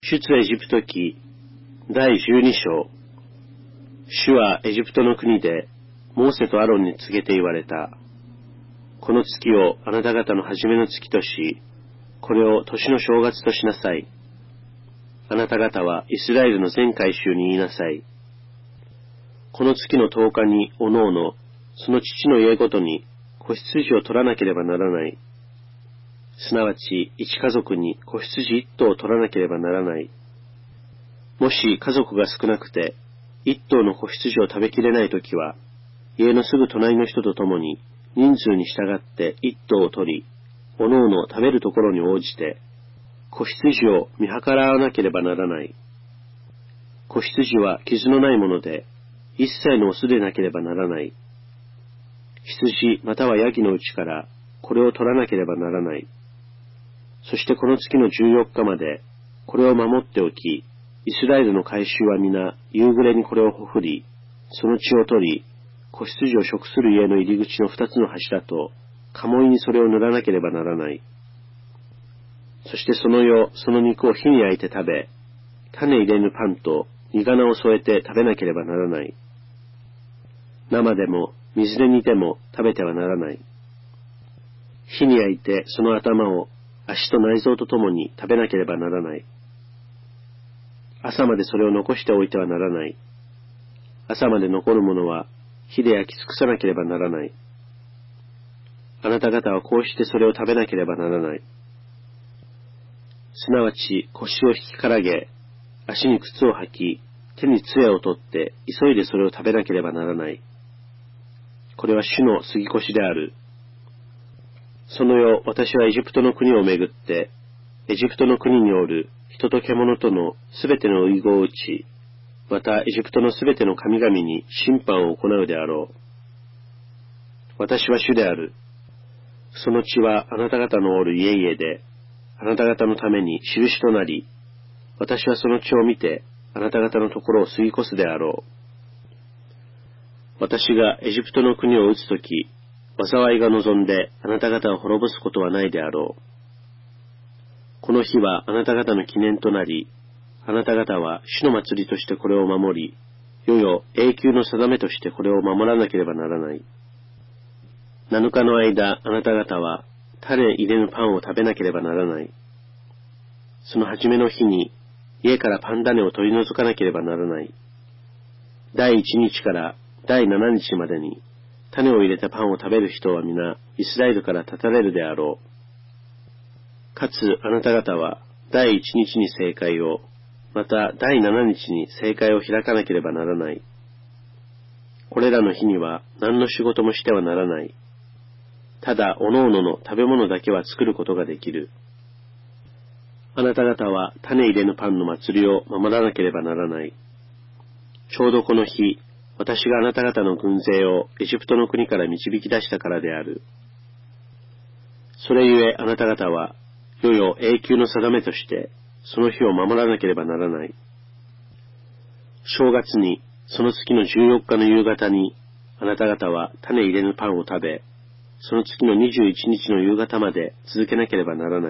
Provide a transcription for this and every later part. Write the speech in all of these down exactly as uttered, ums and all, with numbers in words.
出エジプト記だいじゅうに章。主はエジプトの国でモーセとアロンに告げて言われた。この月をあなた方の初めの月とし、これを年の正月としなさい。あなた方はイスラエルの全会衆に言いなさい。この月の十日におのおの、その父の家ごとに子羊を取らなければならない。すなわち一家族に子羊一頭を取らなければならない。もし家族が少なくて一頭の子羊を食べきれないときは、家のすぐ隣の人と共に人数に従って一頭を取り、おのおの食べるところに応じて子羊を見計らわなければならない。子羊は傷のないもので、一切のオスでなければならない。羊またはヤギのうちからこれを取らなければならない。そしてこの月のじゅうよっかまでこれを守っておき、イスラエルの会衆は皆夕暮れにこれをほふり、その血を取り、子羊を食する家の入り口の二つの柱と鴨居にそれを塗らなければならない。そしてその夜、その肉を火に焼いて食べ、種入れぬパンと煮仮名を添えて食べなければならない。生でも水で煮ても食べてはならない。火に焼いてその頭を足と内臓とともに食べなければならない。朝までそれを残しておいてはならない。朝まで残るものは火で焼き尽くさなければならない。あなた方はこうしてそれを食べなければならない。すなわち腰を引きからげ、足に靴を履き、手に杖を取って急いでそれを食べなければならない。これは主の杉越である。その夜、私はエジプトの国をめぐって、エジプトの国におる人と獣とのすべての遺語を打ち、またエジプトのすべての神々に審判を行うであろう。私は主である。その血はあなた方のおる家々で、あなた方のために印となり、私はその血を見て、あなた方のところを過ぎ越すであろう。私がエジプトの国を打つとき、災いが望んであなた方を滅ぼすことはないであろう。この日はあなた方の記念となり、あなた方は主の祭りとしてこれを守り、世々永久の定めとしてこれを守らなければならない。七日の間、あなた方は種入れぬパンを食べなければならない。その初めの日に家からパン種を取り除かなければならない。第一日から第七日までに種を入れたパンを食べる人は皆イスラエルから断たれるであろう。かつあなた方は第一日に聖会を、また第七日に聖会を開かなければならない。これらの日には何の仕事もしてはならない。ただおのおのの食べ物だけは作ることができる。あなた方は種入れぬパンの祭りを守らなければならない。ちょうどこの日、私があなた方の軍勢をエジプトの国から導き出したからである。それゆえあなた方は、世々永久の定めとして、その日を守らなければならない。正月に、その月のじゅうよっかの夕方に、あなた方は種入れぬパンを食べ、その月のにじゅういちにちの夕方まで続けなければならない。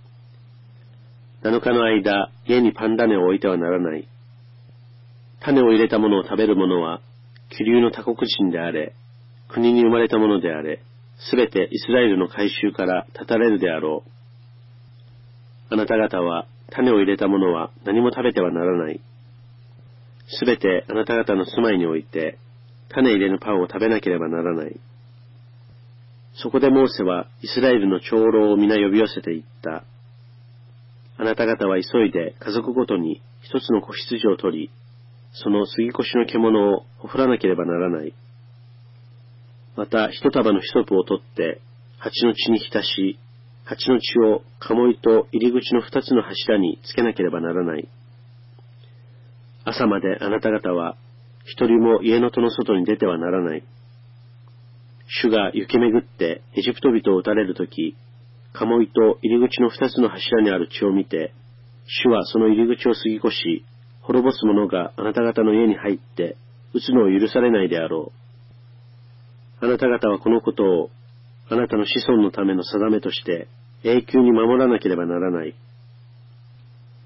七日の間、家にパン種を置いてはならない。種を入れたものを食べる者は、気流の他国人であれ、国に生まれたものであれ、すべてイスラエルの改宗から断たれるであろう。あなた方は、種を入れたものは何も食べてはならない。すべてあなた方の住まいにおいて、種入れぬパンを食べなければならない。そこでモーセはイスラエルの長老を皆呼び寄せて言った。あなた方は急いで家族ごとに一つの子羊を取り、その杉越の獣をほふらなければならない。また一束のヒソプを取って蜂の血に浸し、蜂の血を鴨居と入り口の二つの柱につけなければならない。朝まであなた方は一人も家の戸の外に出てはならない。主が行き巡ってエジプト人を撃たれるとき、鴨居と入り口の二つの柱にある血を見て、主はその入り口を過ぎ越し、滅ぼす者があなた方の家に入って撃つのを許されないであろう。あなた方はこのことをあなたの子孫のための定めとして永久に守らなければならない。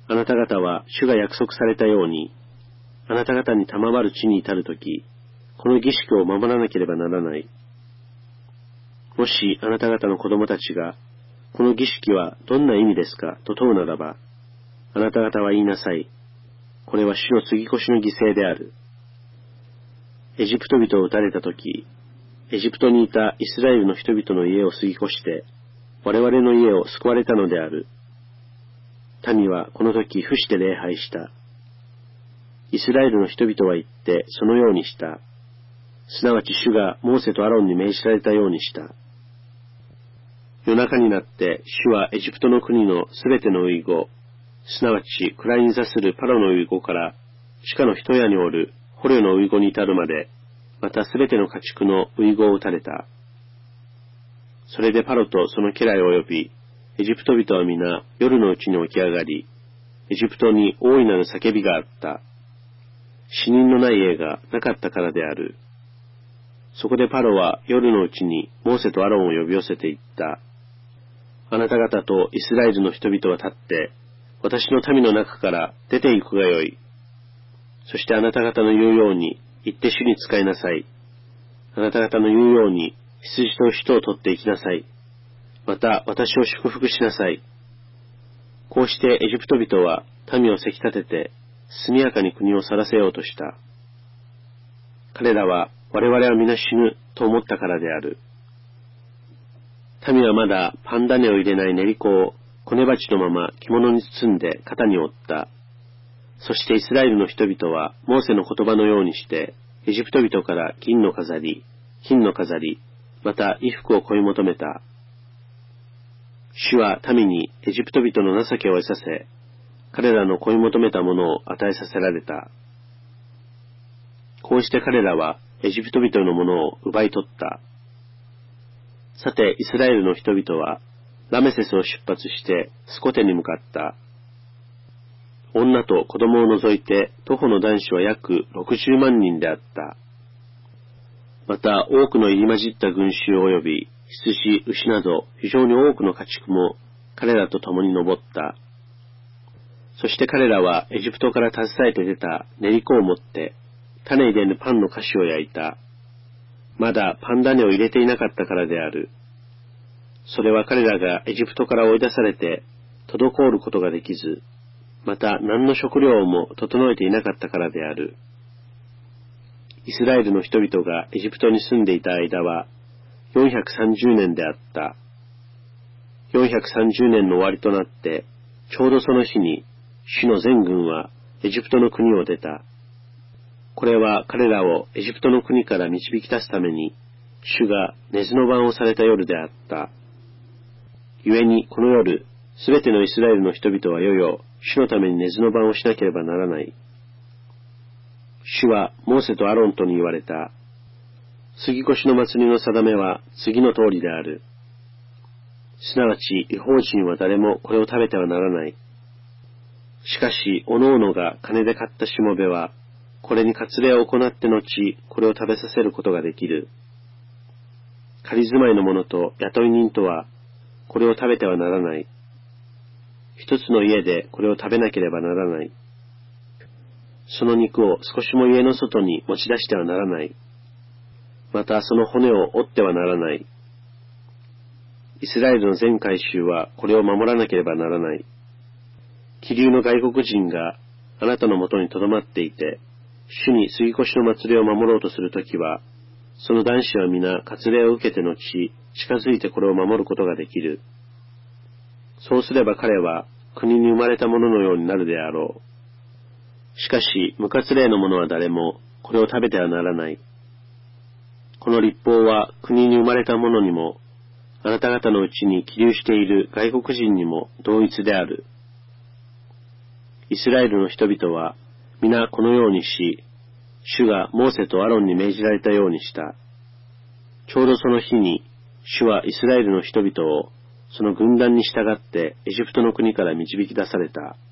あなた方は主が約束されたように、あなた方に賜る地に至るとき、この儀式を守らなければならない。もしあなた方の子供たちが、この儀式はどんな意味ですかと問うならば、あなた方は言いなさい。これは主の継ぎ越しの犠牲である。エジプト人を撃たれたとき、エジプトにいたイスラエルの人々の家を過ぎ越して、我々の家を救われたのである。民はこの時伏して礼拝した。イスラエルの人々は言ってそのようにした。すなわち主がモーセとアロンに命じられたようにした。夜中になって主はエジプトの国のすべての遺語、すなわち位に座するパロの遺語から地下の一屋におる捕虜の遺語に至るまで、またすべての家畜の遺語を打たれた。それでパロとその家来を呼び、エジプト人は皆夜のうちに起き上がり、エジプトに大いなる叫びがあった。死人のない家がなかったからである。そこでパロは夜のうちにモーセとアロンを呼び寄せて言った。あなた方とイスラエルの人々は立って、私の民の中から出て行くがよい。そしてあなた方の言うように、行って主に仕えなさい。あなた方の言うように、羊と人を取って行きなさい。また私を祝福しなさい。こうしてエジプト人は民をせき立てて、速やかに国を去らせようとした。彼らは我々は皆死ぬと思ったからである。民はまだパン種を入れない練り粉をコネ鉢のまま着物に包んで肩に負った。そしてイスラエルの人々はモーセの言葉のようにして、エジプト人から銀の飾り、金の飾り、また衣服を恋求めた。主は民にエジプト人の情けを得させ、彼らの恋求めたものを与えさせられた。こうして彼らはエジプト人のものを奪い取った。さて、イスラエルの人々はラメセスを出発してスコテに向かった。女と子供を除いて徒歩の男子は約ろくじゅうまんにんであった。また多くの入り混じった群衆及び羊、牛など非常に多くの家畜も彼らと共に登った。そして彼らはエジプトから携えて出た練り粉を持って種入れぬパンの菓子を焼いた。まだパン種を入れていなかったからである。それは彼らがエジプトから追い出されて滞ることができず、また何の食料も整えていなかったからである。イスラエルの人々がエジプトに住んでいた間はよんひゃくさんじゅうねんであった。よんひゃくさんじゅうねんの終わりとなって、ちょうどその日に主の全軍はエジプトの国を出た。これは彼らをエジプトの国から導き出すために、主が寝ずの番をされた夜であった。故にこの夜、すべてのイスラエルの人々は世々、主のために寝ずの番をしなければならない。主はモーセとアロンとに言われた。杉越の祭りの定めは次の通りである。すなわち、異邦人は誰もこれを食べてはならない。しかし、おのおのが金で買ったしもべは、これに割礼を行って後、これを食べさせることができる。仮住まいの者と雇い人とは、これを食べてはならない。一つの家でこれを食べなければならない。その肉を少しも家の外に持ち出してはならない。またその骨を折ってはならない。イスラエルの全会衆はこれを守らなければならない。気流の外国人があなたのもとにとどまっていて、主に杉越の祭りを守ろうとするときは、その男子は皆割礼を受けて後、近づいてこれを守ることができる。そうすれば彼は国に生まれた者のようになるであろう。しかし、無割礼の者は誰もこれを食べてはならない。この律法は国に生まれた者にも、あなた方のうちに起立している外国人にも同一である。イスラエルの人々は皆このようにし、主がモーセとアロンに命じられたようにした。ちょうどその日に、主はイスラエルの人々をその軍団に従ってエジプトの国から導き出された。